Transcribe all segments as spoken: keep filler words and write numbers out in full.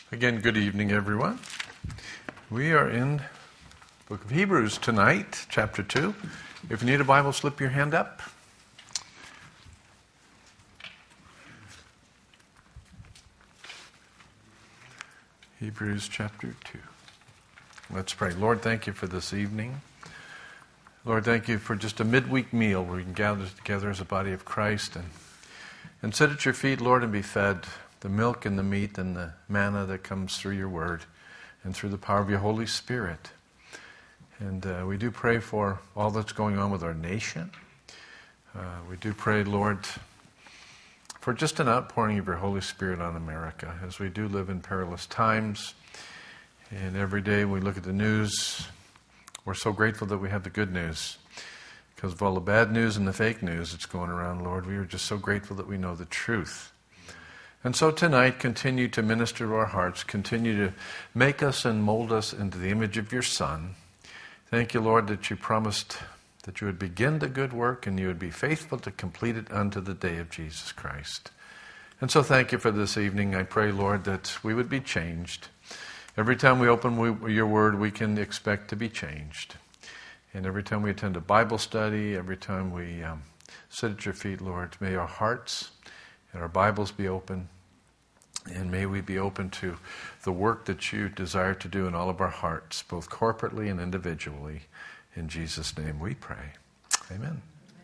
Again, good evening, everyone. We are in the book of Hebrews tonight, chapter two. If you need a Bible, slip your hand up. Hebrews chapter two. Let's pray. Lord, thank you for this evening. Lord, thank you for just a midweek meal where we can gather together as a body of Christ and, and sit at your feet, Lord, and be fed the milk and the meat and the manna that comes through your word and through the power of your Holy Spirit. And uh, we do pray for all that's going on with our nation. Uh, we do pray, Lord, for just an outpouring of your Holy Spirit on America as we do live in perilous times. And every day we look at the news, we're so grateful that we have the good news. Because of all the bad news and the fake news that's going around, Lord, we are just so grateful that we know the truth. And so tonight, continue to minister to our hearts. Continue to make us and mold us into the image of your Son. Thank you, Lord, that you promised that you would begin the good work and you would be faithful to complete it unto the day of Jesus Christ. And so thank you for this evening. I pray, Lord, that we would be changed. Every time we open we, your word, we can expect to be changed. And every time we attend a Bible study, every time we um, sit at your feet, Lord, may our hearts and our Bibles be open, and may we be open to the work that you desire to do in all of our hearts, both corporately and individually. In Jesus' name we pray. Amen.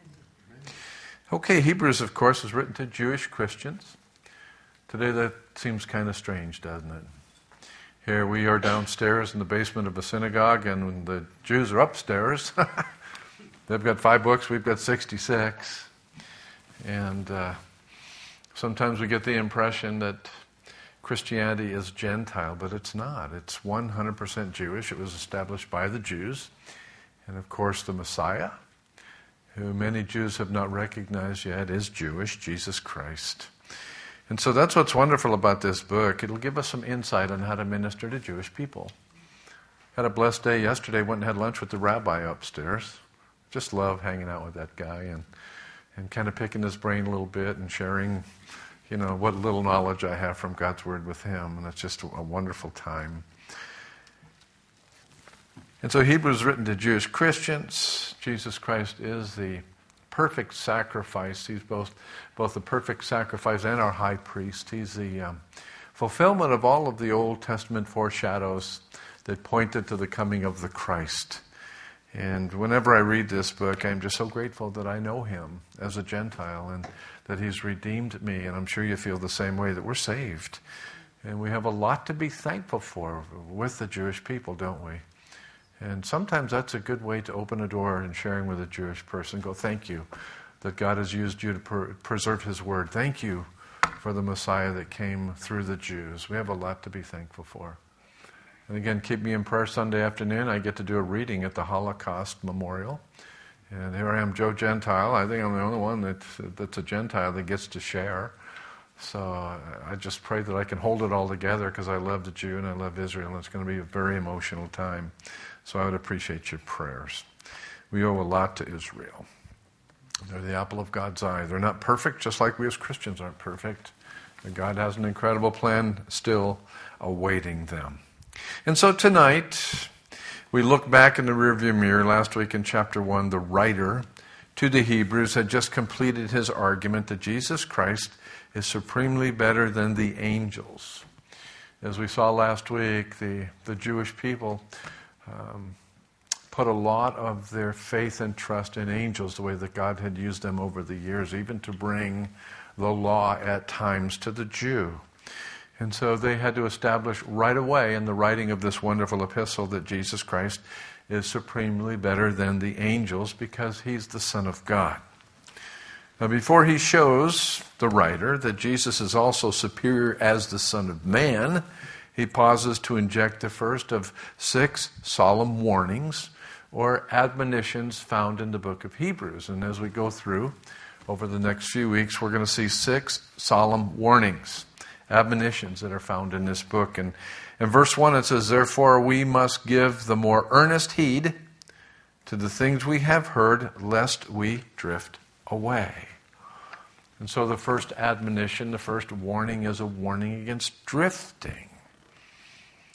Okay, Hebrews, of course, is written to Jewish Christians. Today that seems kind of strange, doesn't it? Here we are downstairs in the basement of a synagogue, and when the Jews are upstairs, they've got five books, we've got sixty-six. And uh, sometimes we get the impression that Christianity is Gentile, but it's not. It's one hundred percent Jewish. It was established by the Jews. And of course, the Messiah, who many Jews have not recognized yet, is Jewish, Jesus Christ. And so that's what's wonderful about this book. It'll give us some insight on how to minister to Jewish people. Had a blessed day yesterday, went and had lunch with the rabbi upstairs. Just love hanging out with that guy and, and kind of picking his brain a little bit and sharing, you know, what little knowledge I have from God's Word with him. And it's just a wonderful time. And so Hebrews is written to Jewish Christians. Jesus Christ is the perfect sacrifice. He's both, both the perfect sacrifice and our high priest. He's the um, fulfillment of all of the Old Testament foreshadows that pointed to the coming of the Christ. And whenever I read this book, I'm just so grateful that I know him as a Gentile and that he's redeemed me. And I'm sure you feel the same way, that we're saved. And we have a lot to be thankful for with the Jewish people, don't we? And sometimes that's a good way to open a door in sharing with a Jewish person. Go, thank you that God has used you to per- preserve his word. Thank you for the Messiah that came through the Jews. We have a lot to be thankful for. And again, keep me in prayer Sunday afternoon. I get to do a reading at the Holocaust Memorial. And here I am, Joe Gentile. I think I'm the only one that, that's a Gentile that gets to share. So I just pray that I can hold it all together because I love the Jew and I love Israel. And it's going to be a very emotional time. So I would appreciate your prayers. We owe a lot to Israel. They're the apple of God's eye. They're not perfect, just like we as Christians aren't perfect. But God has an incredible plan still awaiting them. And so tonight, we look back in the rearview mirror. Last week in chapter one, the writer to the Hebrews had just completed his argument that Jesus Christ is supremely better than the angels. As we saw last week, the, the Jewish people um, put a lot of their faith and trust in angels, the way that God had used them over the years, even to bring the law at times to the Jew. And so they had to establish right away in the writing of this wonderful epistle that Jesus Christ is supremely better than the angels because he's the Son of God. Now, before he shows the writer that Jesus is also superior as the Son of Man, he pauses to inject the first of six solemn warnings or admonitions found in the book of Hebrews. And as we go through over the next few weeks, we're going to see six solemn warnings, admonitions that are found in this book. And in verse one it says, "Therefore we must give the more earnest heed to the things we have heard, lest we drift away." And so the first admonition, the first warning is a warning against drifting.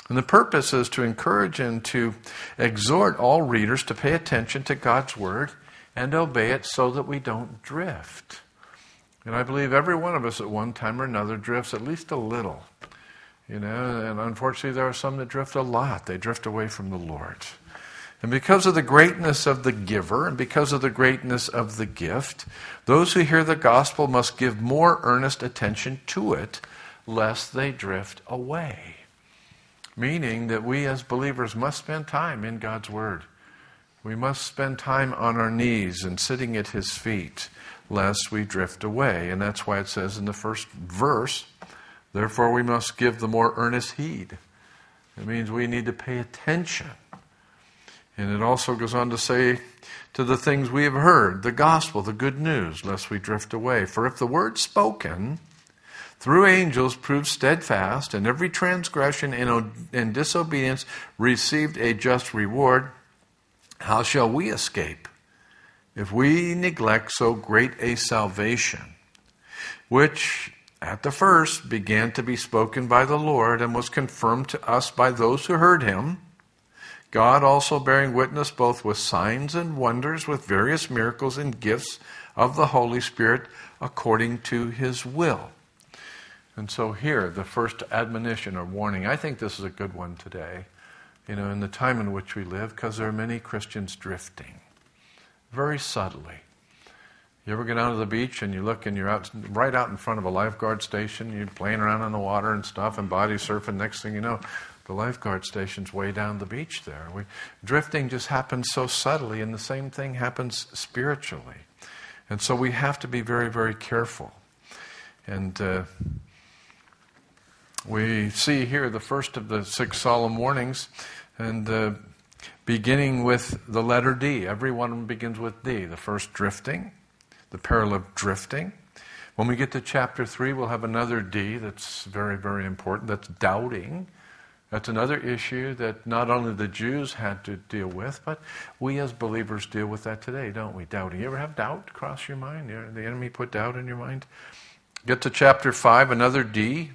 And the purpose is to encourage and to exhort all readers to pay attention to God's Word and obey it so that we don't drift. And I believe every one of us at one time or another drifts at least a little. You know, and unfortunately there are some that drift a lot. They drift away from the Lord. And because of the greatness of the giver and because of the greatness of the gift, those who hear the gospel must give more earnest attention to it, lest they drift away. Meaning that we as believers must spend time in God's Word. We must spend time on our knees and sitting at His feet, lest we drift away. And that's why it says in the first verse, therefore we must give the more earnest heed. It means we need to pay attention. And it also goes on to say, to the things we have heard, the gospel, the good news, lest we drift away. For if the word spoken through angels proved steadfast, and every transgression and disobedience received a just reward, how shall we escape if we neglect so great a salvation, which at the first began to be spoken by the Lord and was confirmed to us by those who heard Him, God also bearing witness both with signs and wonders, with various miracles and gifts of the Holy Spirit according to His will. And so here, the first admonition or warning, I think this is a good one today, you know, in the time in which we live, because there are many Christians drifting, very subtly. You ever go down to the beach and you look and you're out right out in front of a lifeguard station, you're playing around in the water and stuff and body surfing, next thing you know, the lifeguard station's way down the beach there. We, drifting just happens so subtly, and the same thing happens spiritually. And so we have to be very, very careful. And uh, we see here the first of the six solemn warnings, and uh, beginning with the letter D. Every one of them begins with D. The first, drifting, the peril of drifting. When we get to chapter three, we'll have another D that's very, very important. That's doubting. That's another issue that not only the Jews had to deal with, but we as believers deal with that today, don't we? Doubting. You ever have doubt cross your mind? The enemy put doubt in your mind? Get to chapter five, another D.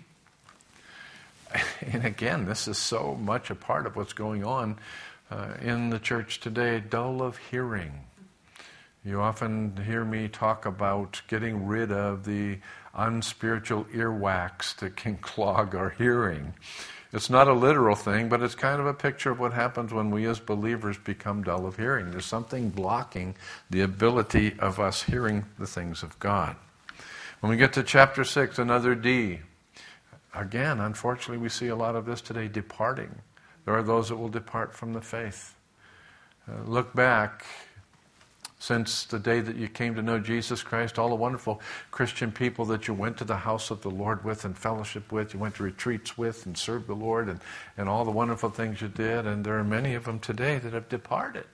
And again, this is so much a part of what's going on uh, in the church today, dull of hearing. You often hear me talk about getting rid of the unspiritual earwax that can clog our hearing. It's not a literal thing, but it's kind of a picture of what happens when we as believers become dull of hearing. There's something blocking the ability of us hearing the things of God. When we get to chapter six, another D. Again, unfortunately, we see a lot of this today, departing. There are those that will depart from the faith. Uh, look back. Since the day that you came to know Jesus Christ, all the wonderful Christian people that you went to the house of the Lord with and fellowship with, you went to retreats with and served the Lord, and, and all the wonderful things you did, and there are many of them today that have departed.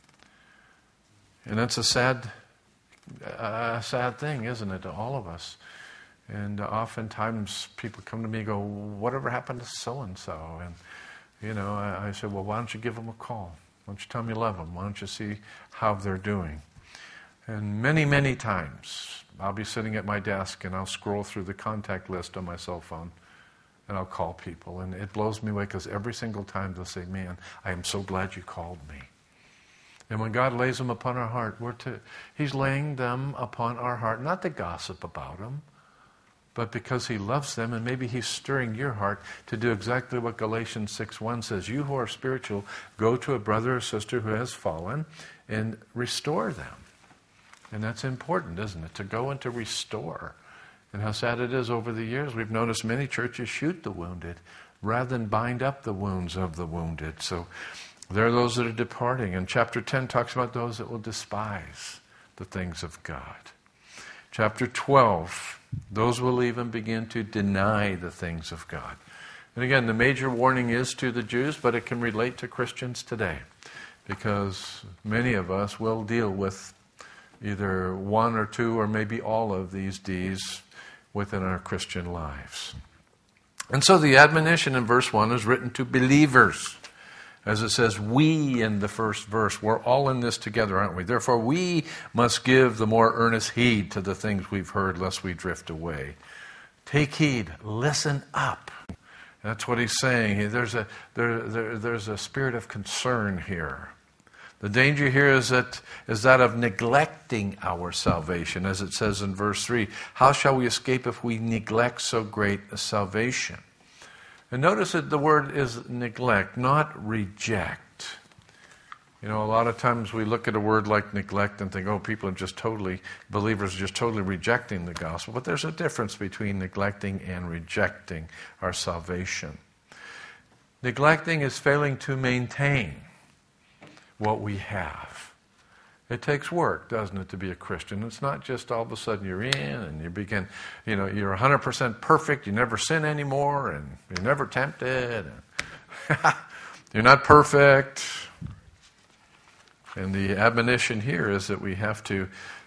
And that's a sad, uh, sad thing, isn't it, to all of us? And uh, oftentimes people come to me and go, whatever happened to so-and-so? And, you know, I, I say, well, why don't you give them a call? Why don't you tell them you love them? Why don't you see how they're doing? And many, many times, I'll be sitting at my desk and I'll scroll through the contact list on my cell phone and I'll call people. And it blows me away because every single time they'll say, man, I am so glad you called me. And when God lays them upon our heart, we're to, He's laying them upon our heart, not to gossip about them, but because He loves them, and maybe He's stirring your heart to do exactly what Galatians six one says. You who are spiritual, go to a brother or sister who has fallen and restore them. And that's important, isn't it? To go and to restore. And how sad it is over the years, we've noticed many churches shoot the wounded rather than bind up the wounds of the wounded. So there are those that are departing. And chapter ten talks about those that will despise the things of God. Chapter twelve, those will even begin to deny the things of God. And again, the major warning is to the Jews, but it can relate to Christians today, because many of us will deal with either one or two or maybe all of these D's within our Christian lives. And so the admonition in verse one is written to believers. As it says, we in the first verse, we're all in this together, aren't we? Therefore, we must give the more earnest heed to the things we've heard, lest we drift away. Take heed, listen up. That's what he's saying. There's a, there, there, there's a spirit of concern here. The danger here is that, is that of neglecting our salvation, as it says in verse three. How shall we escape if we neglect so great a salvation? And notice that the word is neglect, not reject. You know, a lot of times we look at a word like neglect and think, oh, people are just totally, believers are just totally rejecting the gospel. But there's a difference between neglecting and rejecting our salvation. Neglecting is failing to maintain what we have. It takes work, doesn't it, to be a Christian? It's not just all of a sudden you're in and you begin, you know, you're one hundred percent perfect, you never sin anymore, and you're never tempted. And you're not perfect. And the admonition here is that we have to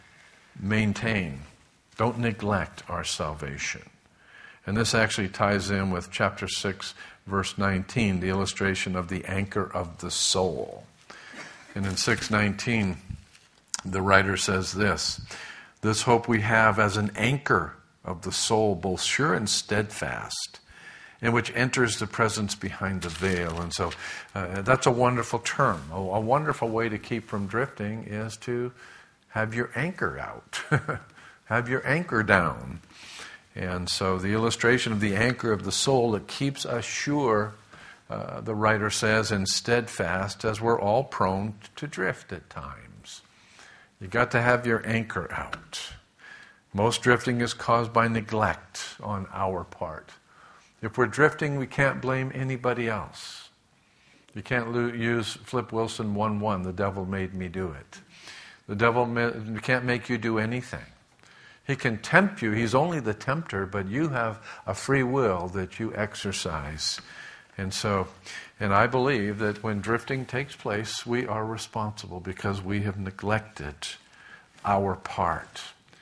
maintain, don't neglect our salvation. And this actually ties in with chapter six, verse nineteen, the illustration of the anchor of the soul. And in six nineteen, the writer says this, this hope we have as an anchor of the soul, both sure and steadfast, and which enters the presence behind the veil. And so uh, that's a wonderful term. A, a wonderful way to keep from drifting is to have your anchor out. Have your anchor down. And so the illustration of the anchor of the soul that keeps us sure, uh, the writer says, and steadfast, as we're all prone to drift at times. You got to have your anchor out. Most drifting is caused by neglect on our part. If we're drifting, we can't blame anybody else. You can't lo- use Flip Wilson one one, the devil made me do it. The devil ma- can't make you do anything. He can tempt you. He's only the tempter, but you have a free will that you exercise. And so, and I believe that when drifting takes place, we are responsible because we have neglected our part.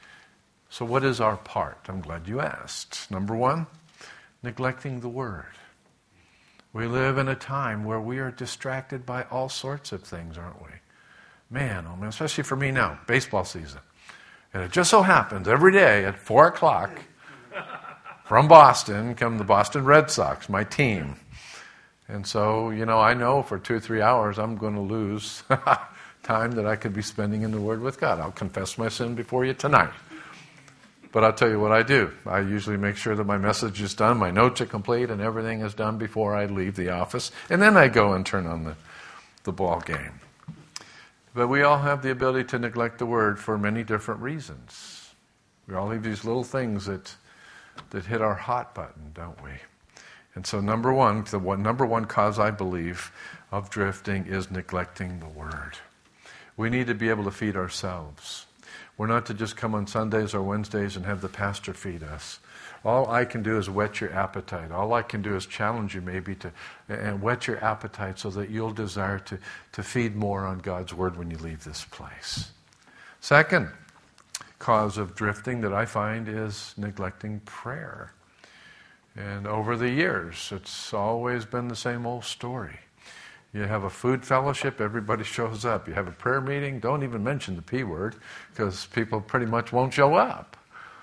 So what is our part? I'm glad you asked. Number one, neglecting the Word. We live in a time where we are distracted by all sorts of things, aren't we? Man, oh man, especially for me now, baseball season. And it just so happens every day at four o'clock from Boston come the Boston Red Sox, my team. And so, you know, I know for two or three hours I'm going to lose time that I could be spending in the Word with God. I'll confess my sin before you tonight. But I'll tell you what I do. I usually make sure that my message is done, my notes are complete, and everything is done before I leave the office. And then I go and turn on the, the ball game. But we all have the ability to neglect the Word for many different reasons. We all have these little things that that hit our hot button, don't we? And so number one, the one, number one cause, I believe, of drifting is neglecting the Word. We need to be able to feed ourselves. We're not to just come on Sundays or Wednesdays and have the pastor feed us. All I can do is whet your appetite. All I can do is challenge you maybe to and whet your appetite so that you'll desire to, to feed more on God's Word when you leave this place. Second cause of drifting that I find is neglecting prayer. And over the years, it's always been the same old story. You have a food fellowship, everybody shows up. You have a prayer meeting, don't even mention the P word, because people pretty much won't show up.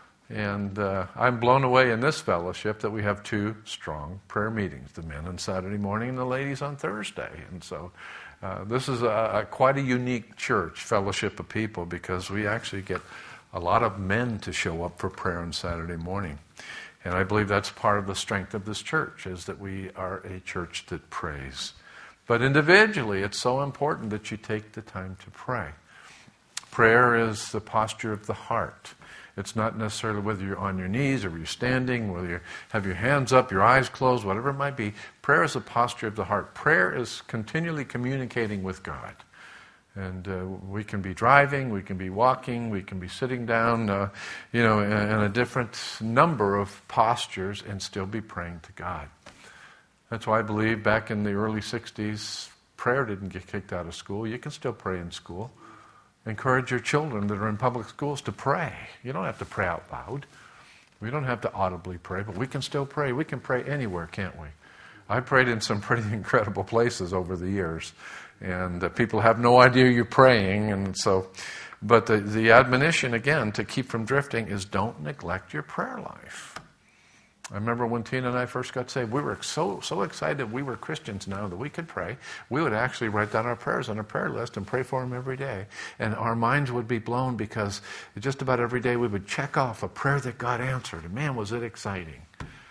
And uh, I'm blown away in this fellowship that we have two strong prayer meetings, the men on Saturday morning and the ladies on Thursday. And so uh, this is a, a quite a unique church, fellowship of people, because we actually get a lot of men to show up for prayer on Saturday morning. And I believe that's part of the strength of this church, is that we are a church that prays. But individually, it's so important that you take the time to pray. Prayer is the posture of the heart. It's not necessarily whether you're on your knees or you're standing, whether you have your hands up, your eyes closed, whatever it might be. Prayer is a posture of the heart. Prayer is continually communicating with God. And uh, we can be driving, we can be walking, we can be sitting down, uh, you know, in, in a different number of postures and still be praying to God. That's why I believe back in the early sixties, prayer didn't get kicked out of school. You can still pray in school. Encourage your children that are in public schools to pray. You don't have to pray out loud. We don't have to audibly pray, but we can still pray. We can pray anywhere, can't we? I prayed in some pretty incredible places over the years. And uh, people have no idea you're praying. And so, but the, the admonition, again, to keep from drifting is don't neglect your prayer life. I remember when Tina and I first got saved, we were so so excited we were Christians now that we could pray. We would actually write down our prayers on a prayer list and pray for them every day. And our minds would be blown because just about every day we would check off a prayer that God answered. And man, was it exciting.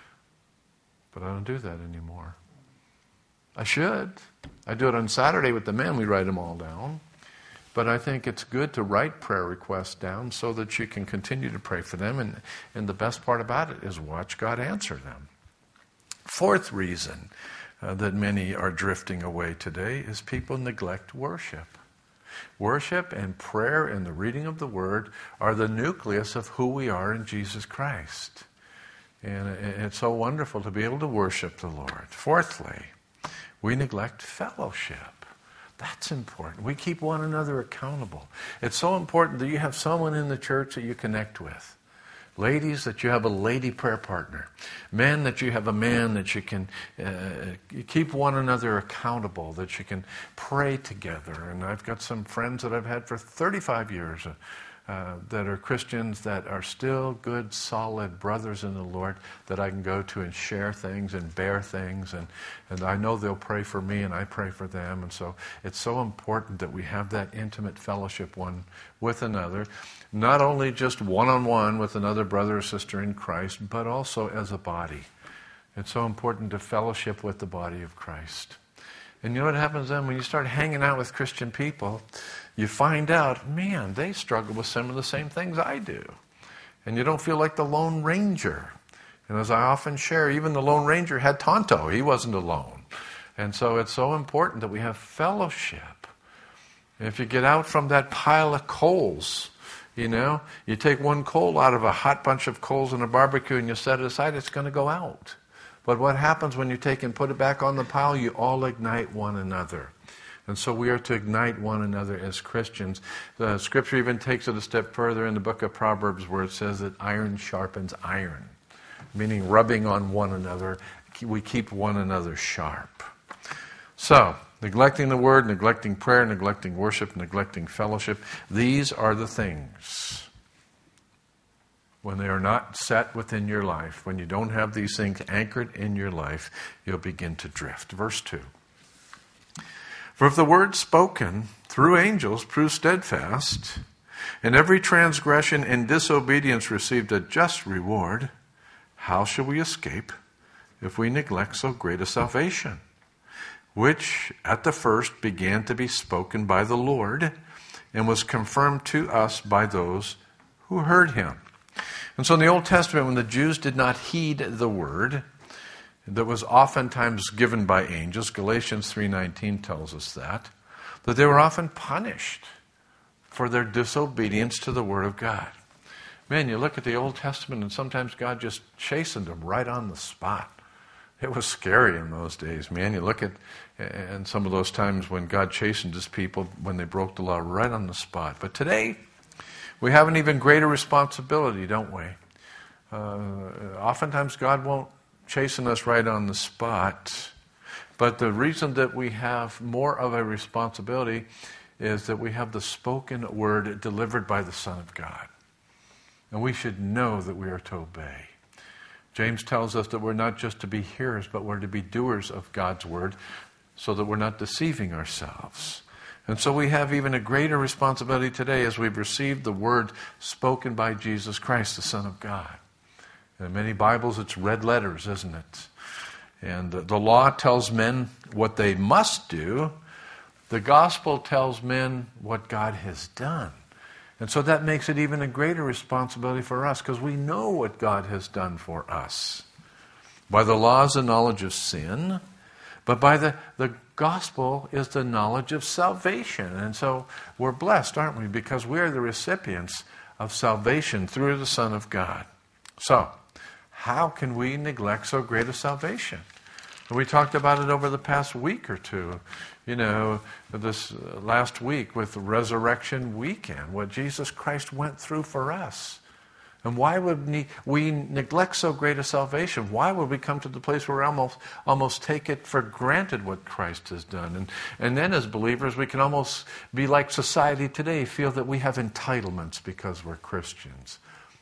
But I don't do that anymore. I should. I do it on Saturday with the men. We write them all down. But I think it's good to write prayer requests down so that you can continue to pray for them. And, and the best part about it is watch God answer them. Fourth reason uh, that many are drifting away today is people neglect worship. Worship and prayer and the reading of the Word are the nucleus of who we are in Jesus Christ. And it's so wonderful to be able to worship the Lord. Fourthly, we neglect fellowship. That's important. We keep one another accountable. It's so important that you have someone in the church that you connect with. Ladies, that you have a lady prayer partner. Men, that you have a man that you can uh, you keep one another accountable, that you can pray together. And I've got some friends that I've had for thirty-five years uh, uh, that are Christians that are still good, solid brothers in the Lord that I can go to and share things and bear things. And, and I know they'll pray for me and I pray for them. And so it's so important that we have that intimate fellowship one with another. Not only just one-on-one with another brother or sister in Christ, but also as a body. It's so important to fellowship with the body of Christ. And you know what happens then when you start hanging out with Christian people? You find out, man, they struggle with some of the same things I do. And you don't feel like the Lone Ranger. And as I often share, even the Lone Ranger had Tonto. He wasn't alone. And so it's so important that we have fellowship. And if you get out from that pile of coals, you know, you take one coal out of a hot bunch of coals in a barbecue and you set it aside, it's going to go out. But what happens when you take and put it back on the pile? You all ignite one another. And so we are to ignite one another as Christians. The Scripture even takes it a step further in the book of Proverbs where it says that iron sharpens iron, meaning rubbing on one another. We keep one another sharp. So, neglecting the Word, neglecting prayer, neglecting worship, neglecting fellowship, these are the things. When they are not set within your life, when you don't have these things anchored in your life, you'll begin to drift. Verse two. For if the word spoken through angels proved steadfast, and every transgression and disobedience received a just reward, how shall we escape if we neglect so great a salvation, which at the first began to be spoken by the Lord, and was confirmed to us by those who heard him? And so in the Old Testament, when the Jews did not heed the word that was oftentimes given by angels, Galatians three nineteen tells us that, that they were often punished for their disobedience to the word of God. Man, you look at the Old Testament and sometimes God just chastened them right on the spot. It was scary in those days, man. You look at and some of those times when God chastened his people when they broke the law right on the spot. But today, we have an even greater responsibility, don't we? Uh, oftentimes God won't chasten us right on the spot. But the reason that we have more of a responsibility is that we have the spoken word delivered by the Son of God. And we should know that we are to obey. James tells us that we're not just to be hearers, but we're to be doers of God's word so that we're not deceiving ourselves. And so we have even a greater responsibility today as we've received the word spoken by Jesus Christ, the Son of God. In many Bibles, it's red letters, isn't it? And the law tells men what they must do. The gospel tells men what God has done. And so that makes it even a greater responsibility for us because we know what God has done for us. By the law is the knowledge of sin, but by the, the gospel is the knowledge of salvation. And so we're blessed, aren't we? Because we are the recipients of salvation through the Son of God. So, how can we neglect so great a salvation? We talked about it over the past week or two. You know, this last week with Resurrection Weekend, what Jesus Christ went through for us. And why would we neglect so great a salvation? Why would we come to the place where we almost, almost take it for granted what Christ has done? And, and then as believers, we can almost be like society today, feel that we have entitlements because we're Christians.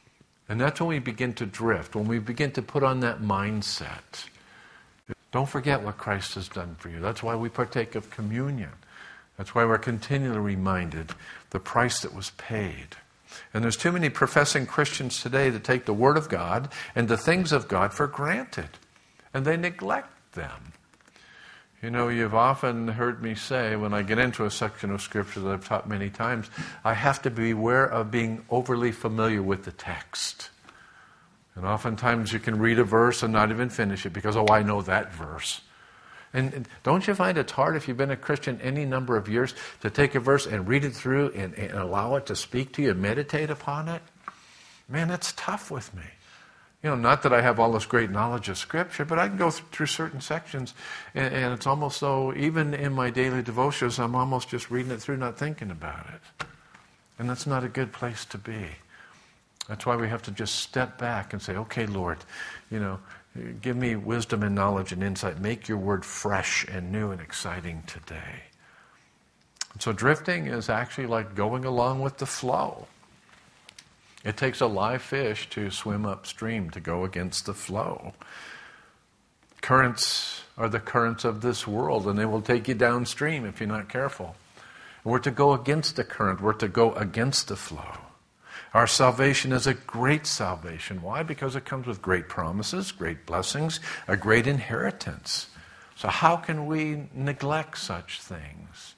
And that's when we begin to drift, when we begin to put on that mindset. Don't forget what Christ has done for you. That's why we partake of communion. That's why we're continually reminded the price that was paid. And there's too many professing Christians today that take the Word of God and the things of God for granted. And they neglect them. You know, you've often heard me say, when I get into a section of Scripture that I've taught many times, I have to beware of being overly familiar with the text. And oftentimes you can read a verse and not even finish it because, oh, I know that verse. And, and don't you find it's hard if you've been a Christian any number of years to take a verse and read it through and, and allow it to speak to you and meditate upon it? Man, that's tough with me. You know, not that I have all this great knowledge of Scripture, but I can go th- through certain sections, and, and it's almost though, even in my daily devotions, I'm almost just reading it through, not thinking about it. And that's not a good place to be. That's why we have to just step back and say, okay, Lord, you know, give me wisdom and knowledge and insight. Make your word fresh and new and exciting today. And so drifting is actually like going along with the flow. It takes a live fish to swim upstream, to go against the flow. Currents are the currents of this world, and they will take you downstream if you're not careful. We're to go against the current. We're to go against the flow. Our salvation is a great salvation. Why? Because it comes with great promises, great blessings, a great inheritance. So how can we neglect such things?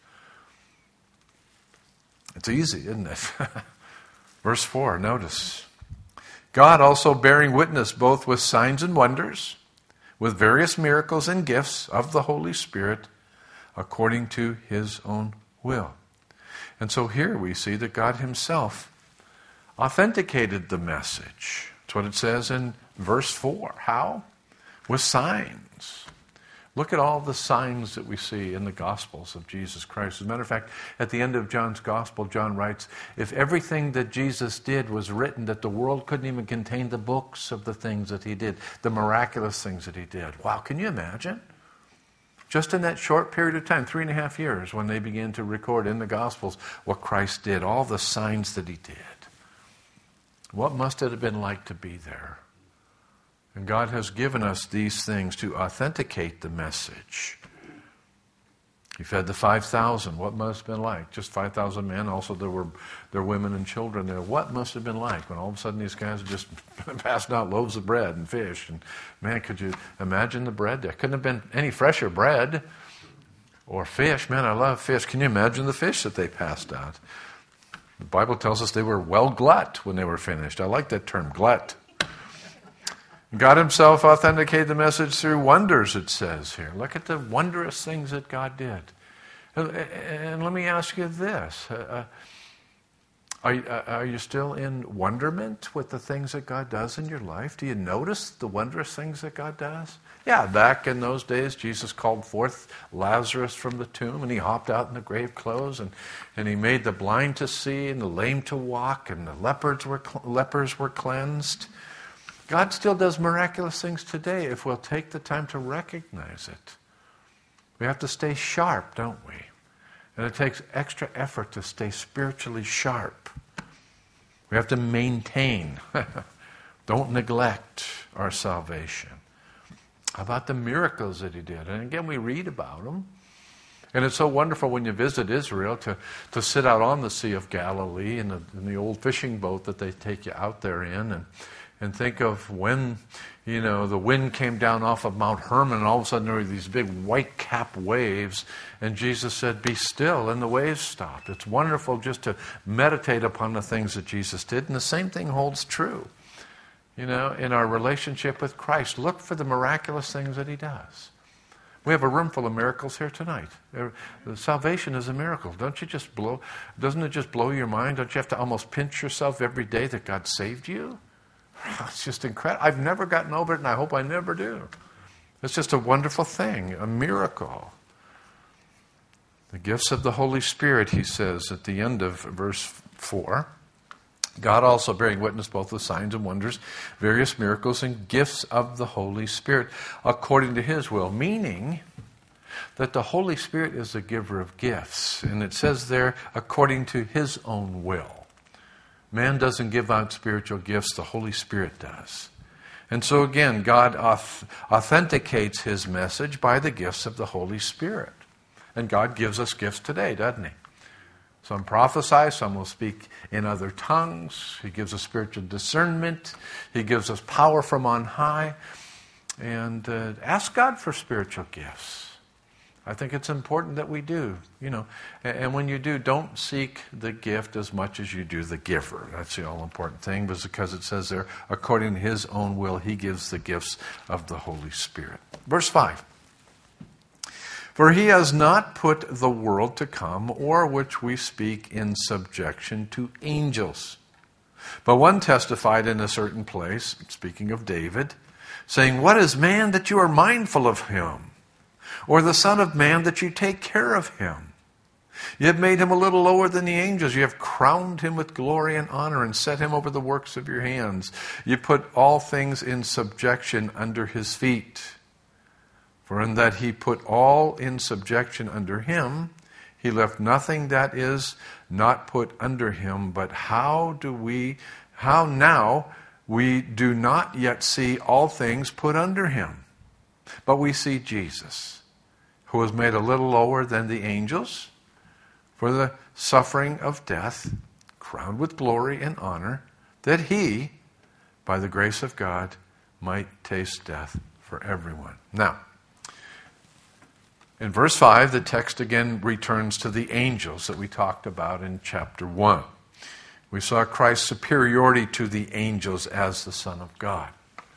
It's easy, isn't it? Verse four, notice. God also bearing witness both with signs and wonders, with various miracles and gifts of the Holy Spirit, according to his own will. And so here we see that God himself authenticated the message. That's what it says in verse four. How? With signs. Look at all the signs that we see in the Gospels of Jesus Christ. As a matter of fact, at the end of John's Gospel, John writes, if everything that Jesus did was written, that the world couldn't even contain the books of the things that he did, the miraculous things that he did. Wow, can you imagine? Just in that short period of time, three and a half years, when they began to record in the Gospels what Christ did, all the signs that he did. What must it have been like to be there? And God has given us these things to authenticate the message. He fed the five thousand. What must have been like? Just five thousand men. Also, there were there were women and children there. What must have been like when all of a sudden these guys just passed out loaves of bread and fish? And man, could you imagine the bread there? Couldn't have been any fresher bread or fish. Man, I love fish. Can you imagine the fish that they passed out? The Bible tells us they were well glut when they were finished. I like that term, glut. God himself authenticated the message through wonders, it says here. Look at the wondrous things that God did. And, and let me ask you this. Uh, are, are you still in wonderment with the things that God does in your life? Do you notice the wondrous things that God does? Yeah, back in those days, Jesus called forth Lazarus from the tomb, and he hopped out in the grave clothes, and, and he made the blind to see, and the lame to walk, and the lepers were, lepers were cleansed. God still does miraculous things today if we'll take the time to recognize it. We have to stay sharp, don't we? And it takes extra effort to stay spiritually sharp. We have to maintain. Don't neglect our salvation. How about the miracles that he did? And again, we read about them. And it's so wonderful when you visit Israel to, to sit out on the Sea of Galilee in the, in the old fishing boat that they take you out there in, and And think of when, you know, the wind came down off of Mount Hermon, and all of a sudden there were these big white-capped waves, and Jesus said, be still, and the waves stopped. It's wonderful just to meditate upon the things that Jesus did, and the same thing holds true. You know, in our relationship with Christ, look for the miraculous things that he does. We have a room full of miracles here tonight. Salvation is a miracle. Don't you just blow, doesn't it just blow your mind? Don't you have to almost pinch yourself every day that God saved you? It's just incredible. I've never gotten over it, and I hope I never do. It's just a wonderful thing, a miracle. The gifts of the Holy Spirit, he says at the end of verse four. God also bearing witness both with signs and wonders, various miracles and gifts of the Holy Spirit, according to his will. Meaning that the Holy Spirit is the giver of gifts. And it says there, according to his own will. Man doesn't give out spiritual gifts, the Holy Spirit does. And so again, God authenticates his message by the gifts of the Holy Spirit. And God gives us gifts today, doesn't he? Some prophesy, some will speak in other tongues. He gives us spiritual discernment. He gives us power from on high. And uh, ask God for spiritual gifts. I think it's important that we do, you know. And, and when you do, don't seek the gift as much as you do the giver. That's the all-important thing, because it says there, according to his own will, he gives the gifts of the Holy Spirit. Verse five. For he has not put the world to come, or which we speak in subjection to angels. But one testified in a certain place, speaking of David, saying, what is man that you are mindful of him? Or the Son of Man that you take care of him? You have made him a little lower than the angels. You have crowned him with glory and honor and set him over the works of your hands. You put all things in subjection under his feet. For in that he put all in subjection under him, he left nothing that is not put under him. But how do we, how now we do not yet see all things put under him? But we see Jesus, who was made a little lower than the angels for the suffering of death, crowned with glory and honor, that he, by the grace of God, might taste death for everyone. Now, in verse five, the text again returns to the angels that we talked about in chapter one. We saw Christ's superiority to the angels as the Son of God.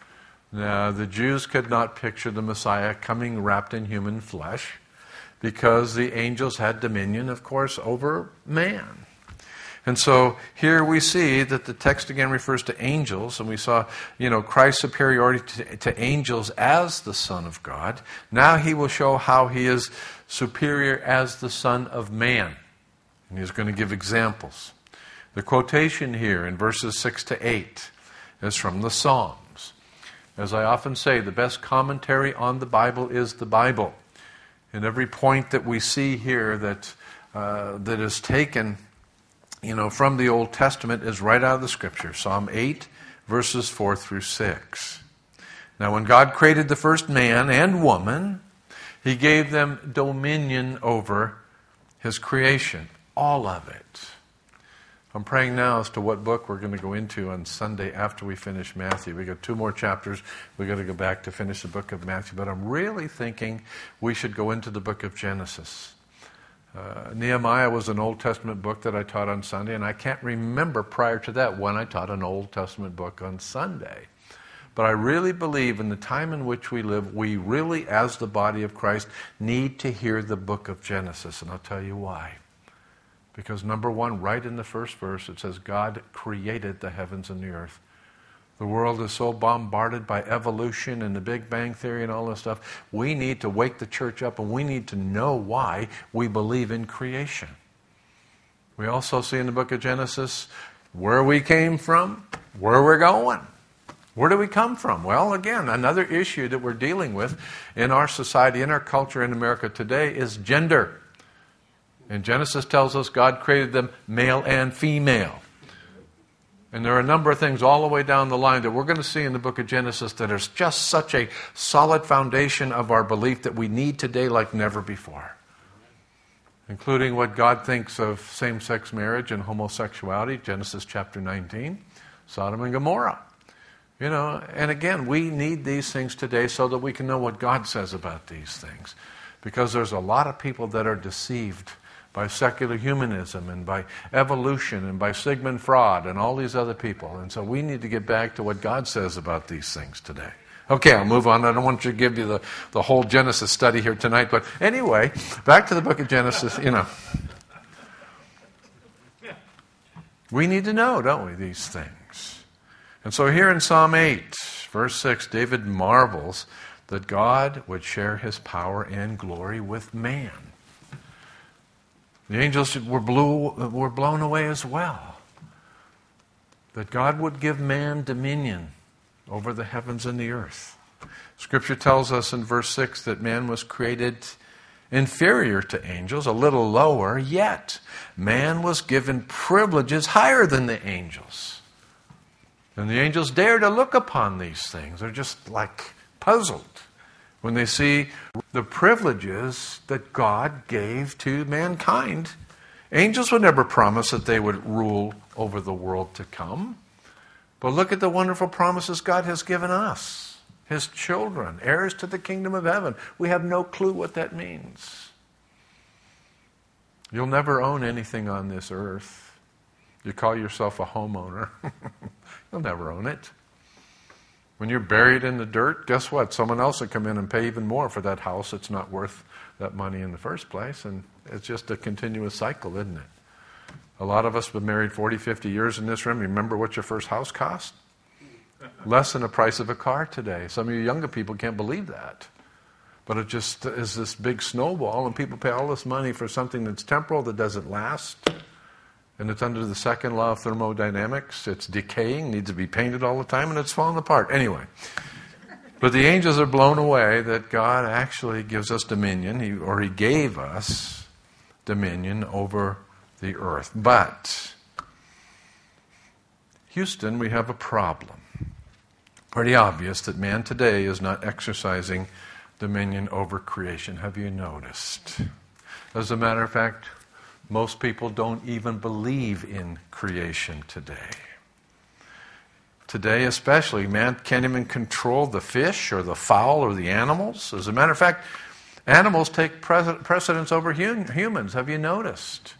Now, the Jews could not picture the Messiah coming wrapped in human flesh because the angels had dominion, of course, over man. And so here we see that the text again refers to angels, and we saw, you know, Christ's superiority to, to angels as the Son of God. Now he will show how he is superior as the Son of Man. And he's going to give examples. The quotation here in verses six to eight is from the Psalms. As I often say, the best commentary on the Bible is the Bible. And every point that we see here that uh, that is taken, you know, from the Old Testament is right out of the Scripture. Psalm eight, verses four through six. Now, when God created the first man and woman, he gave them dominion over his creation, all of it. I'm praying now as to what book we're going to go into on Sunday after we finish Matthew. We've got two more chapters. We've got to go back to finish the book of Matthew. But I'm really thinking we should go into the book of Genesis. Uh, Nehemiah was an Old Testament book that I taught on Sunday, and I can't remember prior to that when I taught an Old Testament book on Sunday. But I really believe in the time in which we live, we really, as the body of Christ, need to hear the book of Genesis. And I'll tell you why. Because number one, right in the first verse, it says, God created the heavens and the earth. The world is so bombarded by evolution and the Big Bang Theory and all this stuff. We need to wake the church up, and we need to know why we believe in creation. We also see in the book of Genesis where we came from, where we're going. Where do we come from? Well, again, another issue that we're dealing with in our society, in our culture in America today is gender. And Genesis tells us God created them male and female. And there are a number of things all the way down the line that we're going to see in the book of Genesis that is just such a solid foundation of our belief that we need today like never before. Including what God thinks of same-sex marriage and homosexuality, Genesis chapter nineteen, Sodom and Gomorrah. You know, and again, we need these things today so that we can know what God says about these things. Because there's a lot of people that are deceived by secular humanism and by evolution and by Sigmund Freud and all these other people. And so we need to get back to what God says about these things today. Okay, I'll move on. I don't want to give you the, the whole Genesis study here tonight. But anyway, back to the book of Genesis, you know. We need to know, don't we, these things. And so here in Psalm eight, verse six, David marvels that God would share his power and glory with man. The angels were, blew, were blown away as well. That God would give man dominion over the heavens and the earth. Scripture tells us in verse six that man was created inferior to angels, a little lower, yet man was given privileges higher than the angels. And the angels dare to look upon these things. They're just like puzzled when they see the privileges that God gave to mankind. Angels would never promise that they would rule over the world to come. But look at the wonderful promises God has given us, His children, heirs to the kingdom of heaven. We have no clue what that means. You'll never own anything on this earth. You call yourself a homeowner. You'll never own it. When you're buried in the dirt, guess what? Someone else will come in and pay even more for that house. It's not worth that money in the first place. And it's just a continuous cycle, isn't it? A lot of us have been married forty, fifty years in this room. Remember what your first house cost? Less than the price of a car today. Some of you younger people can't believe that. But it just is this big snowball, and people pay all this money for something that's temporal, that doesn't last. And it's under the second law of thermodynamics. It's decaying, needs to be painted all the time, and it's falling apart. Anyway. But the angels are blown away that God actually gives us dominion, he, or He gave us dominion over the earth. But, Houston, we have a problem. Pretty obvious that man today is not exercising dominion over creation. Have you noticed? As a matter of fact, most people don't even believe in creation today. Today especially, man can't even control the fish or the fowl or the animals. As a matter of fact, animals take precedence over humans. Have you noticed?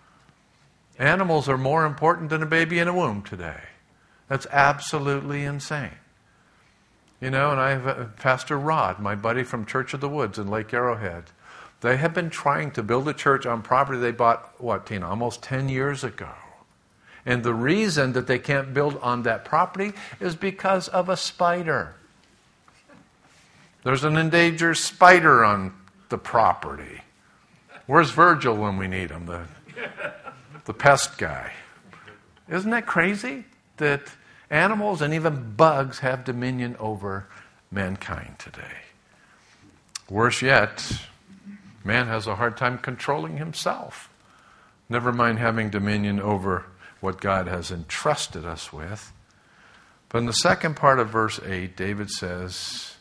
Animals are more important than a baby in a womb today. That's absolutely insane. You know, and I have uh, Pastor Rod, my buddy from Church of the Woods in Lake Arrowhead. They have been trying to build a church on property they bought, what, Tina, almost ten years ago. And the reason that they can't build on that property is because of a spider. There's an endangered spider on the property. Where's Virgil when we need him? The, the pest guy. Isn't that crazy? That animals and even bugs have dominion over mankind today. Worse yet, man has a hard time controlling himself. Never mind having dominion over what God has entrusted us with. But in the second part of verse eight, David says,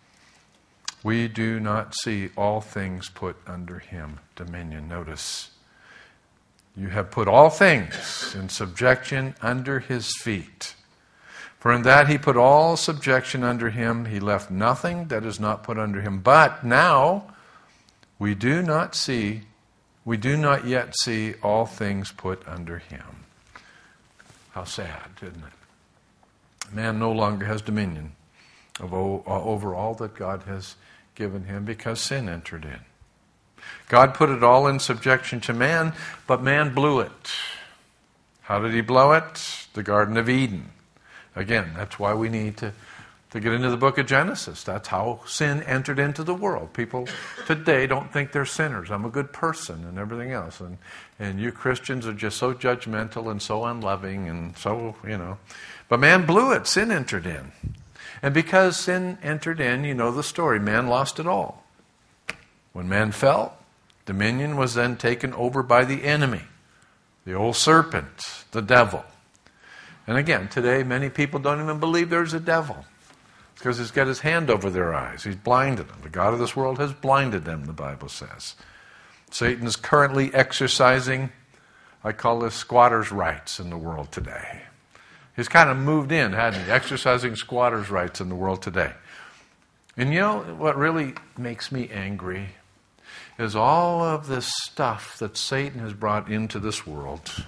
we do not see all things put under Him dominion. Notice, you have put all things in subjection under His feet. For in that He put all subjection under Him, He left nothing that is not put under Him. But now we do not see, we do not yet see all things put under Him. How sad, isn't it? Man no longer has dominion over all that God has given him because sin entered in. God put it all in subjection to man, but man blew it. How did he blow it? The Garden of Eden. Again, that's why we need to, to get into the book of Genesis. That's how sin entered into the world. People today don't think they're sinners. I'm a good person and everything else. And, and you Christians are just so judgmental and so unloving and so, you know. But man blew it. Sin entered in. And because sin entered in, you know the story. Man lost it all. When man fell, dominion was then taken over by the enemy, the old serpent, the devil. And again, today many people don't even believe there's a devil. It's because he's got his hand over their eyes. He's blinded them. The God of this world has blinded them, the Bible says. Satan is currently exercising, I call this squatters' rights in the world today. He's kind of moved in, hadn't he? Exercising squatters' rights in the world today. And you know what really makes me angry is all of this stuff that Satan has brought into this world,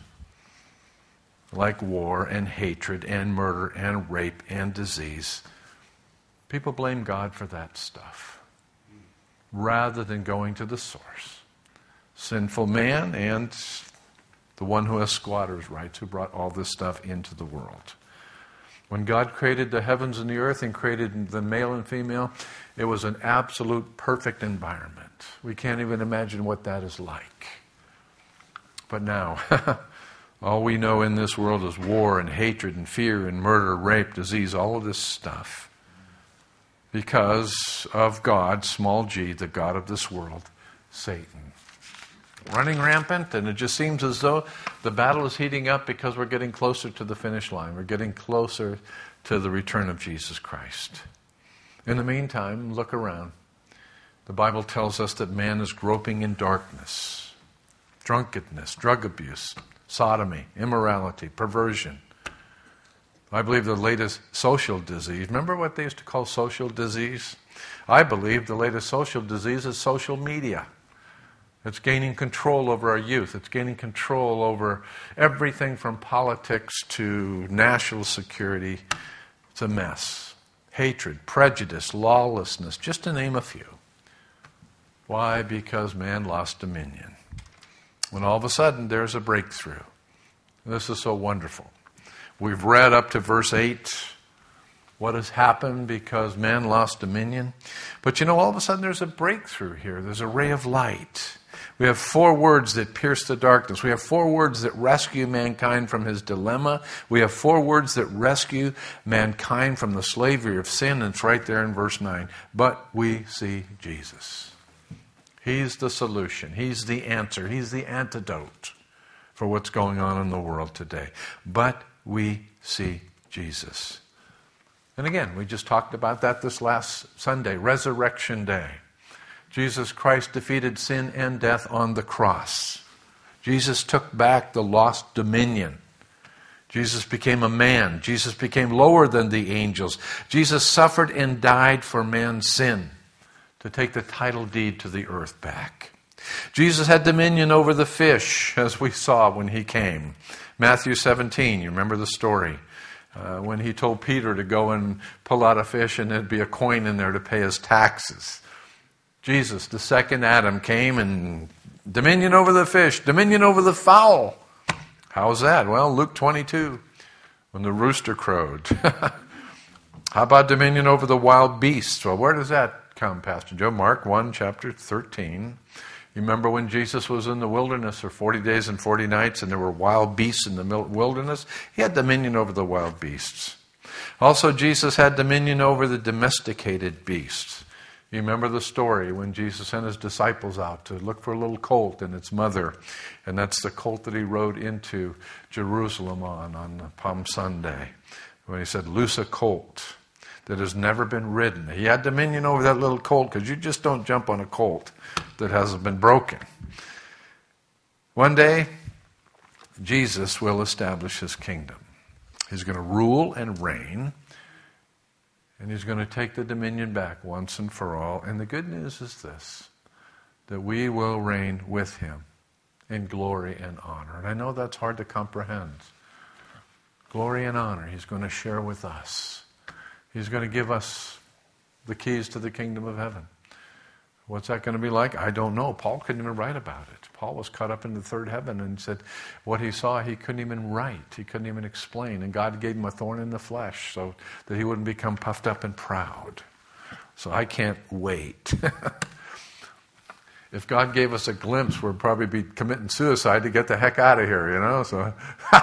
like war and hatred and murder and rape and disease. People blame God for that stuff rather than going to the source. Sinful man and the one who has squatters' rights, who brought all this stuff into the world. When God created the heavens and the earth and created the male and female, it was an absolute perfect environment. We can't even imagine what that is like. But now, all we know in this world is war and hatred and fear and murder, rape, disease, all of this stuff. Because of God, small g, the God of this world, Satan. Running rampant, and it just seems as though the battle is heating up because we're getting closer to the finish line. We're getting closer to the return of Jesus Christ. In the meantime, look around. The Bible tells us that man is groping in darkness. Drunkenness, drug abuse, sodomy, immorality, perversion. I believe the latest social disease, remember what they used to call social disease? I believe the latest social disease is social media. It's gaining control over our youth. It's gaining control over everything from politics to national security. It's a mess. Hatred, prejudice, lawlessness, just to name a few. Why? Because man lost dominion. When all of a sudden there's a breakthrough. This is so wonderful. We've read up to verse eight. What has happened because man lost dominion? But you know, all of a sudden there's a breakthrough here. There's a ray of light. We have four words that pierce the darkness. We have four words that rescue mankind from his dilemma. We have four words that rescue mankind from the slavery of sin. And it's right there in verse nine. But we see Jesus. He's the solution. He's the answer. He's the antidote for what's going on in the world today. But we see Jesus. And again, we just talked about that this last Sunday, Resurrection Day. Jesus Christ defeated sin and death on the cross. Jesus took back the lost dominion. Jesus became a man. Jesus became lower than the angels. Jesus suffered and died for man's sin to take the title deed to the earth back. Jesus had dominion over the fish, as we saw when he came. Matthew seventeen, you remember the story. Uh, when he told Peter to go and pull out a fish and there'd be a coin in there to pay his taxes. Jesus, the second Adam, came and dominion over the fish, dominion over the fowl. How's that? Well, Luke twenty-two, when the rooster crowed. How about dominion over the wild beasts? Well, where does that come, Pastor Joe? Mark one, chapter thirteen. You remember when Jesus was in the wilderness for forty days and forty nights and there were wild beasts in the wilderness? He had dominion over the wild beasts. Also, Jesus had dominion over the domesticated beasts. You remember the story when Jesus sent his disciples out to look for a little colt and its mother. And that's the colt that he rode into Jerusalem on, on Palm Sunday. When he said, loose a colt that has never been ridden. He had dominion over that little colt because you just don't jump on a colt that hasn't been broken. One day, Jesus will establish his kingdom. He's going to rule and reign. And he's going to take the dominion back once and for all. And the good news is this, that we will reign with him in glory and honor. And I know that's hard to comprehend. Glory and honor he's going to share with us. He's going to give us the keys to the kingdom of heaven. What's that going to be like? I don't know. Paul couldn't even write about it. Paul was caught up in the third heaven and said what he saw he couldn't even write. He couldn't even explain. And God gave him a thorn in the flesh so that he wouldn't become puffed up and proud. So I can't wait. If God gave us a glimpse, we'd probably be committing suicide to get the heck out of here, you know. So,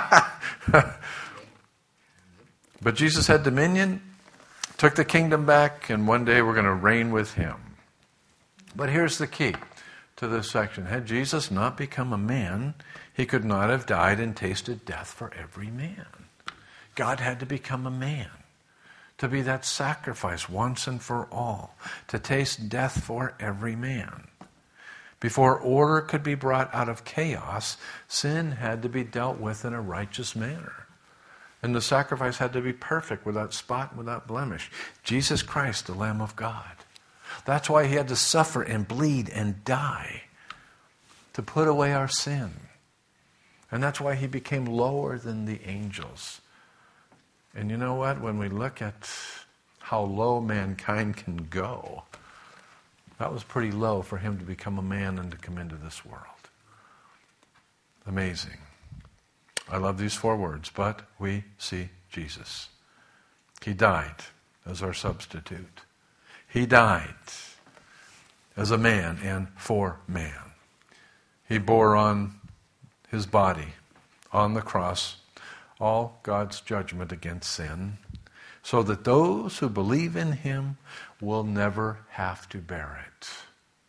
but Jesus had dominion, took the kingdom back, and one day we're going to reign with him. But here's the key to this section. Had Jesus not become a man, he could not have died and tasted death for every man. God had to become a man to be that sacrifice once and for all, to taste death for every man. Before order could be brought out of chaos, sin had to be dealt with in a righteous manner. And the sacrifice had to be perfect, without spot, without blemish. Jesus Christ, the Lamb of God. That's why he had to suffer and bleed and die to put away our sin. And that's why he became lower than the angels. And you know what? When we look at how low mankind can go, that was pretty low for him to become a man and to come into this world. Amazing. I love these four words, but we see Jesus. He died as our substitute. He died as a man and for man. He bore on his body, on the cross, all God's judgment against sin, so that those who believe in him will never have to bear it.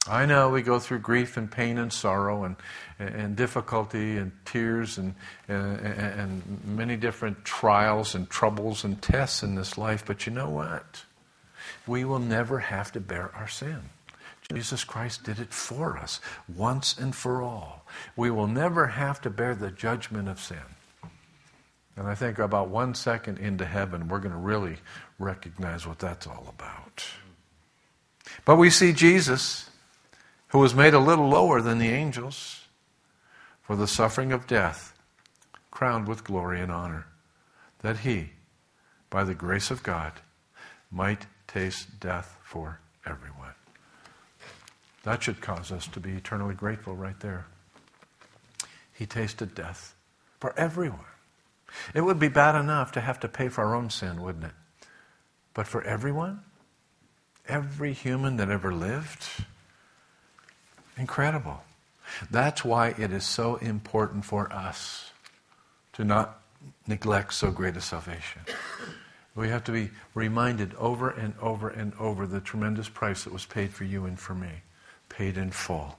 I know we go through grief and pain and sorrow and, and difficulty and tears and, and, and many different trials and troubles and tests in this life. But you know what? We will never have to bear our sin. Jesus Christ did it for us once and for all. We will never have to bear the judgment of sin. And I think about one second into heaven, we're going to really recognize what that's all about. But we see Jesus, who was made a little lower than the angels for the suffering of death, crowned with glory and honor, that he, by the grace of God, might taste death for everyone. That should cause us to be eternally grateful right there. He tasted death for everyone. It would be bad enough to have to pay for our own sin, wouldn't it? But for everyone, every human that ever lived, incredible. That's why it is so important for us to not neglect so great a salvation. We have to be reminded over and over and over the tremendous price that was paid for you and for me, paid in full.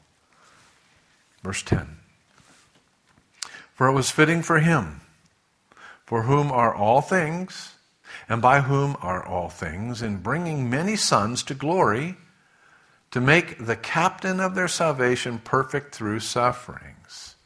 Verse ten. For it was fitting for him, for whom are all things, and by whom are all things, in bringing many sons to glory, to make the captain of their salvation perfect through sufferings.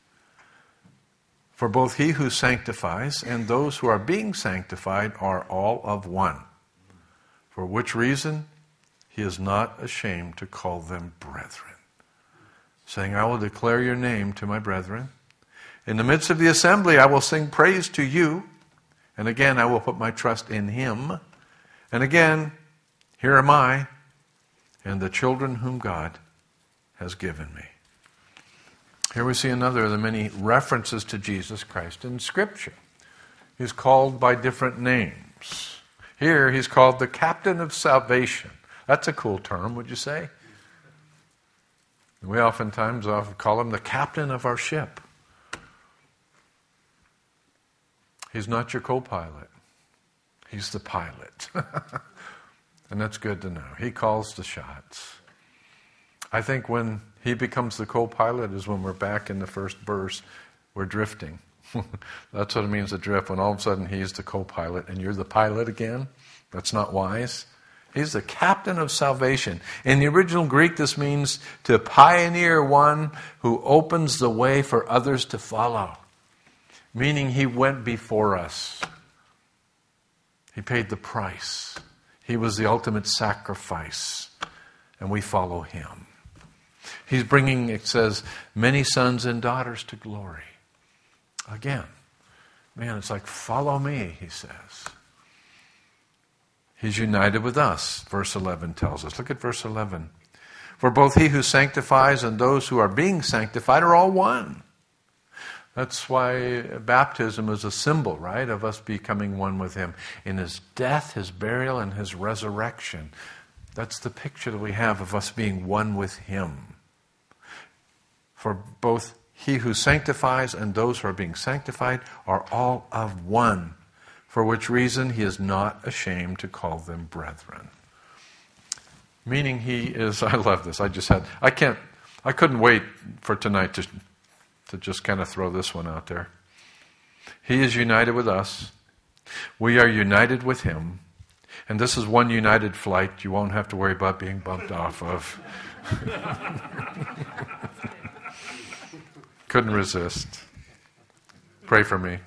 For both he who sanctifies and those who are being sanctified are all of one. For which reason he is not ashamed to call them brethren, saying, I will declare your name to my brethren. In the midst of the assembly I will sing praise to you. And again I will put my trust in him. And again, here am I, and the children whom God has given me. Here we see another of the many references to Jesus Christ in Scripture. He's called by different names. Here he's called the captain of salvation. That's a cool term, would you say? We oftentimes often call him the captain of our ship. He's not your co-pilot. He's the pilot. And that's good to know. He calls the shots. I think when he becomes the co-pilot is when we're back in the first verse. We're drifting. That's what it means to drift, when all of a sudden he's the co-pilot and you're the pilot again. That's not wise. He's the captain of salvation. In the original Greek, this means to pioneer, one who opens the way for others to follow. Meaning he went before us. He paid the price. He was the ultimate sacrifice. And we follow him. He's bringing, it says, many sons and daughters to glory. Again, man, it's like, follow me, he says. He's united with us, verse eleven tells us. Look at verse eleven. For both he who sanctifies and those who are being sanctified are all one. That's why baptism is a symbol, right, of us becoming one with him. In his death, his burial, and his resurrection. That's the picture that we have of us being one with him. For both he who sanctifies and those who are being sanctified are all of one. For which reason he is not ashamed to call them brethren. Meaning he is, I love this, I just had, I can't, I couldn't wait for tonight to, to just kind of throw this one out there. He is united with us. We are united with him. And this is one united flight you won't have to worry about being bumped off of. Couldn't resist. Pray for me.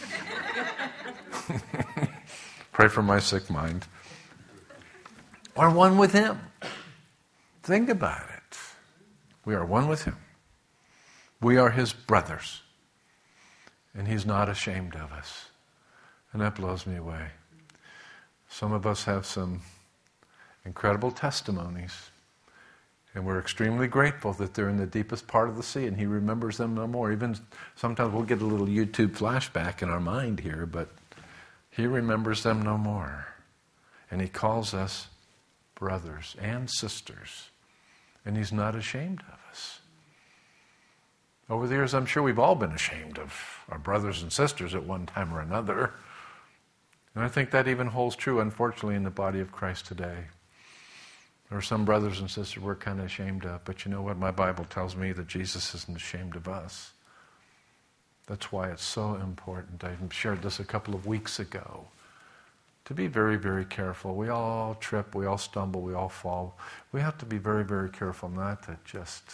Pray for my sick mind. We're one with him. Think about it. We are one with him. We are his brothers. And he's not ashamed of us. And that blows me away. Some of us have some incredible testimonies. And we're extremely grateful that they're in the deepest part of the sea and he remembers them no more. Even sometimes we'll get a little YouTube flashback in our mind here, but he remembers them no more. And he calls us brothers and sisters. And he's not ashamed of us. Over the years, I'm sure we've all been ashamed of our brothers and sisters at one time or another. And I think that even holds true, unfortunately, in the body of Christ today. There are some brothers and sisters we're kind of ashamed of, but you know what? My Bible tells me that Jesus isn't ashamed of us. That's why it's so important. I shared this a couple of weeks ago. To be very, very careful. We all trip, we all stumble, we all fall. We have to be very, very careful not to just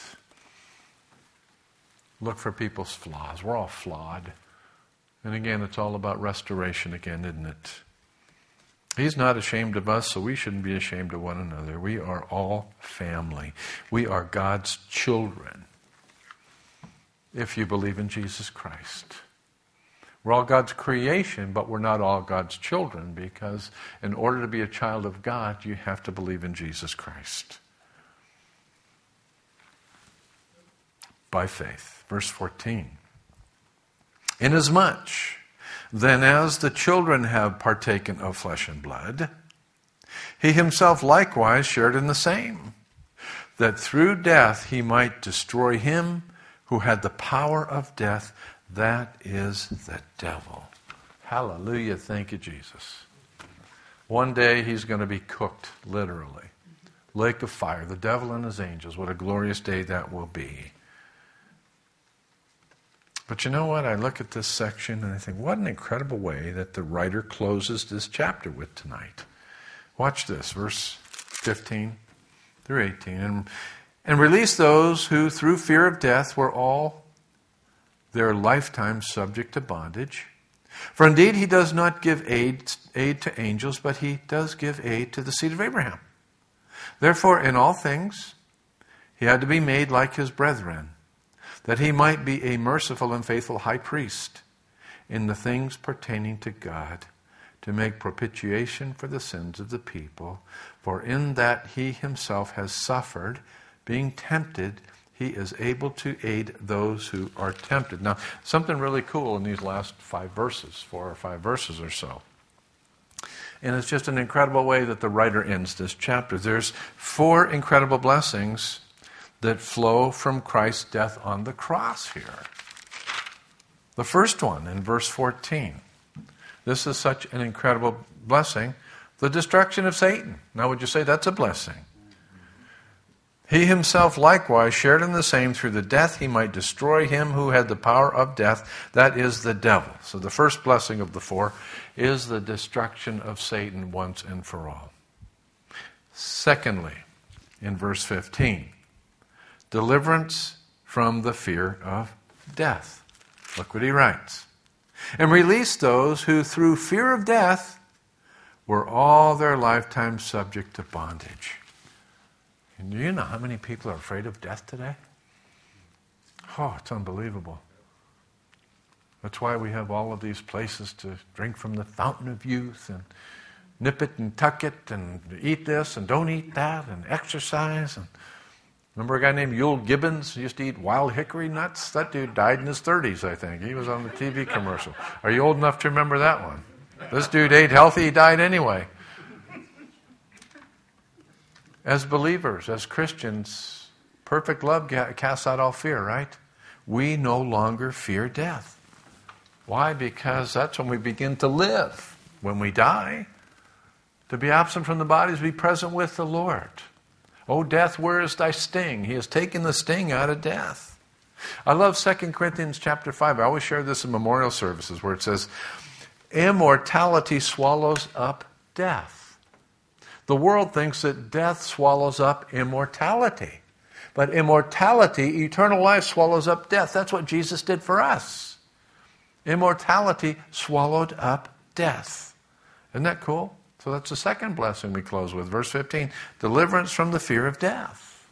look for people's flaws. We're all flawed. And again, it's all about restoration again, isn't it? He's not ashamed of us, so we shouldn't be ashamed of one another. We are all family. We are God's children, if you believe in Jesus Christ. We're all God's creation, but we're not all God's children, because in order to be a child of God, you have to believe in Jesus Christ. By faith. Verse fourteen. Inasmuch then as the children have partaken of flesh and blood, he himself likewise shared in the same, that through death he might destroy him who had the power of death, that is the devil. Hallelujah, thank you, Jesus. One day he's going to be cooked, literally. Lake of fire, the devil and his angels. What a glorious day that will be. But you know what? I look at this section and I think, what an incredible way that the writer closes this chapter with tonight. Watch this, verse fifteen through eighteen. And, and release those who through fear of death were all their lifetime subject to bondage. For indeed he does not give aid, aid to angels, but he does give aid to the seed of Abraham. Therefore in all things he had to be made like his brethren, that he might be a merciful and faithful high priest in the things pertaining to God, to make propitiation for the sins of the people. For in that he himself has suffered, being tempted, he is able to aid those who are tempted. Now, something really cool in these last five verses, four or five verses or so. And it's just an incredible way that the writer ends this chapter. There's four incredible blessings that flow from Christ's death on the cross here. The first one in verse fourteen. This is such an incredible blessing. The destruction of Satan. Now would you say that's a blessing? He himself likewise shared in the same through the death he might destroy him who had the power of death, that is the devil. So the first blessing of the four is the destruction of Satan once and for all. Secondly, in verse fifteen, deliverance from the fear of death. Look what he writes. And release those who through fear of death were all their lifetime subject to bondage. And do you know how many people are afraid of death today? Oh, it's unbelievable. That's why we have all of these places to drink from the fountain of youth and nip it and tuck it and eat this and don't eat that and exercise. And remember a guy named Yule Gibbons who used to eat wild hickory nuts? That dude died in his thirties, I think. He was on the T V commercial. Are you old enough to remember that one? This dude ate healthy, he died anyway. As believers, as Christians, perfect love casts out all fear, right? We no longer fear death. Why? Because that's when we begin to live. When we die, to be absent from the body is to be present with the Lord. O death, where is thy sting? He has taken the sting out of death. I love Second Corinthians chapter five. I always share this in memorial services where it says, immortality swallows up death. The world thinks that death swallows up immortality. But immortality, eternal life, swallows up death. That's what Jesus did for us. Immortality swallowed up death. Isn't that cool? So that's the second blessing we close with. Verse fifteen, deliverance from the fear of death.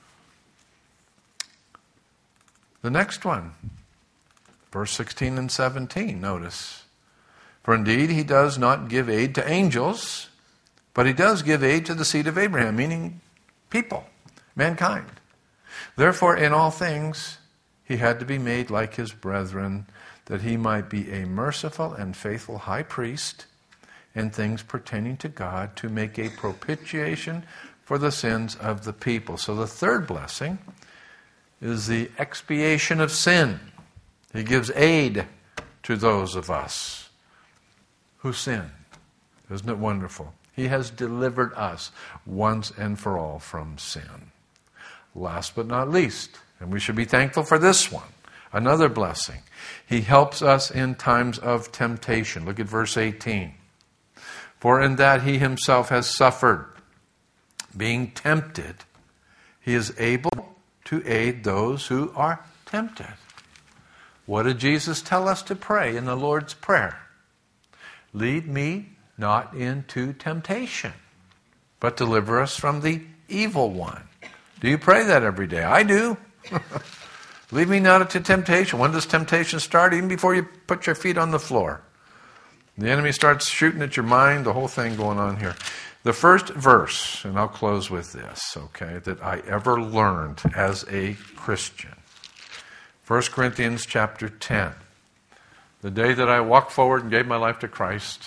The next one, verse sixteen and seventeen, notice. For indeed he does not give aid to angels, but he does give aid to the seed of Abraham, meaning people, mankind. Therefore, in all things, he had to be made like his brethren, that he might be a merciful and faithful high priest in things pertaining to God, to make a propitiation for the sins of the people. So the third blessing is the expiation of sin. He gives aid to those of us who sin. Isn't it wonderful? He has delivered us once and for all from sin. Last but not least, and we should be thankful for this one, another blessing. He helps us in times of temptation. Look at verse eighteen. For in that he himself has suffered, being tempted, he is able to aid those who are tempted. What did Jesus tell us to pray in the Lord's Prayer? Lead me not into temptation, but deliver us from the evil one. Do you pray that every day? I do. Lead me not into temptation. When does temptation start? Even before you put your feet on the floor. The enemy starts shooting at your mind, the whole thing going on here. The first verse, and I'll close with this, okay, that I ever learned as a Christian. First Corinthians chapter ten. The day that I walked forward and gave my life to Christ,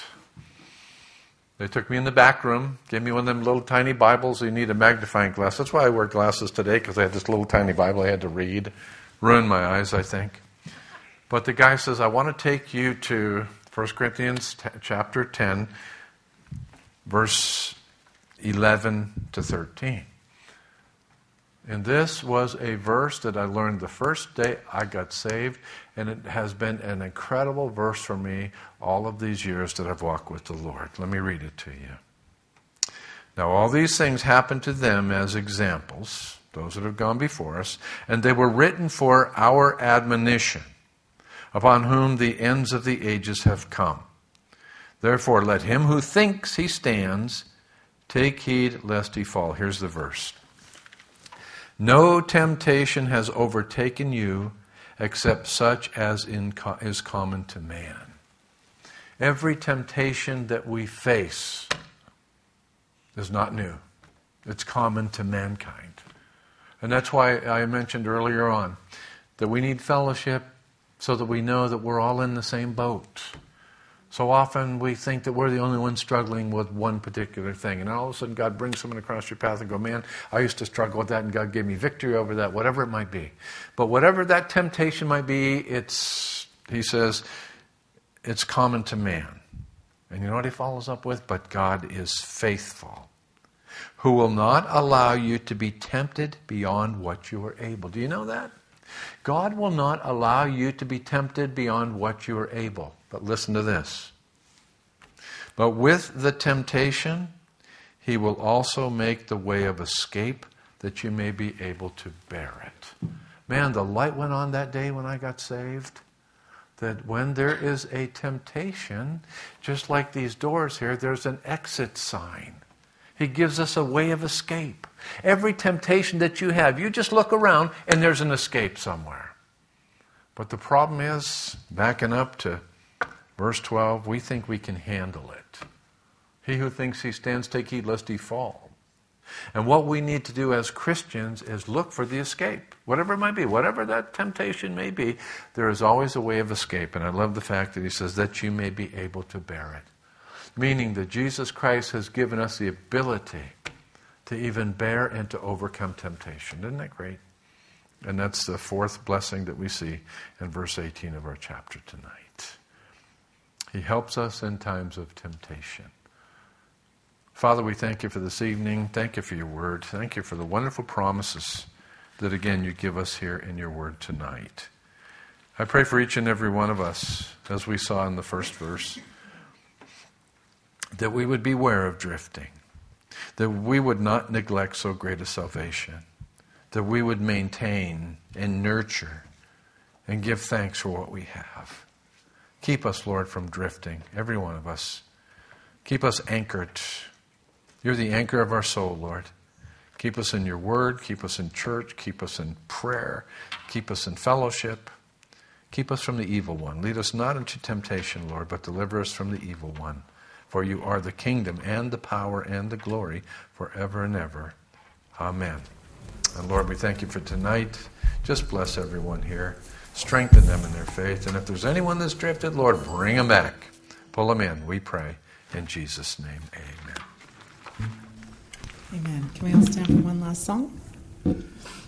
they took me in the back room, gave me one of them little tiny Bibles. You need a magnifying glass. That's why I wear glasses today, because I had this little tiny Bible I had to read. Ruined my eyes, I think. But the guy says, I want to take you to First Corinthians t- chapter ten, verse eleven to thirteen. And this was a verse that I learned the first day I got saved, and it has been an incredible verse for me all of these years that I've walked with the Lord. Let me read it to you. Now all these things happened to them as examples, those that have gone before us, and they were written for our admonition, upon whom the ends of the ages have come. Therefore let him who thinks he stands take heed lest he fall. Here's the verse. No temptation has overtaken you except such as in co- is common to man. Every temptation that we face is not new. It's common to mankind. And that's why I mentioned earlier on that we need fellowship so that we know that we're all in the same boat. So often we think that we're the only ones struggling with one particular thing. And all of a sudden God brings someone across your path and go, man, I used to struggle with that and God gave me victory over that, whatever it might be. But whatever that temptation might be, it's, he says, it's common to man. And you know what he follows up with? But God is faithful, who will not allow you to be tempted beyond what you are able. Do you know that? God will not allow you to be tempted beyond what you are able. But listen to this. But with the temptation, he will also make the way of escape that you may be able to bear it. Man, the light went on that day when I got saved. That when there is a temptation, just like these doors here, there's an exit sign. He gives us a way of escape. Every temptation that you have, you just look around and there's an escape somewhere. But the problem is, backing up to verse twelve, we think we can handle it. He who thinks he stands, take heed lest he fall. And what we need to do as Christians is look for the escape. Whatever it might be, whatever that temptation may be, there is always a way of escape. And I love the fact that he says that you may be able to bear it. Meaning that Jesus Christ has given us the ability to even bear and to overcome temptation. Isn't that great? And that's the fourth blessing that we see in verse eighteen of our chapter tonight. He helps us in times of temptation. Father, we thank you for this evening. Thank you for your word. Thank you for the wonderful promises that, again, you give us here in your word tonight. I pray for each and every one of us, as we saw in the first verse, that we would beware of drifting, that we would not neglect so great a salvation, that we would maintain and nurture and give thanks for what we have. Keep us, Lord, from drifting, every one of us. Keep us anchored. You're the anchor of our soul, Lord. Keep us in your word, keep us in church, keep us in prayer, keep us in fellowship. Keep us from the evil one. Lead us not into temptation, Lord, but deliver us from the evil one. For you are the kingdom and the power and the glory forever and ever. Amen. And Lord, we thank you for tonight. Just bless everyone here. Strengthen them in their faith. And if there's anyone that's drifted, Lord, bring them back. Pull them in, we pray. In Jesus' name, amen. Amen. Can we all stand for one last song?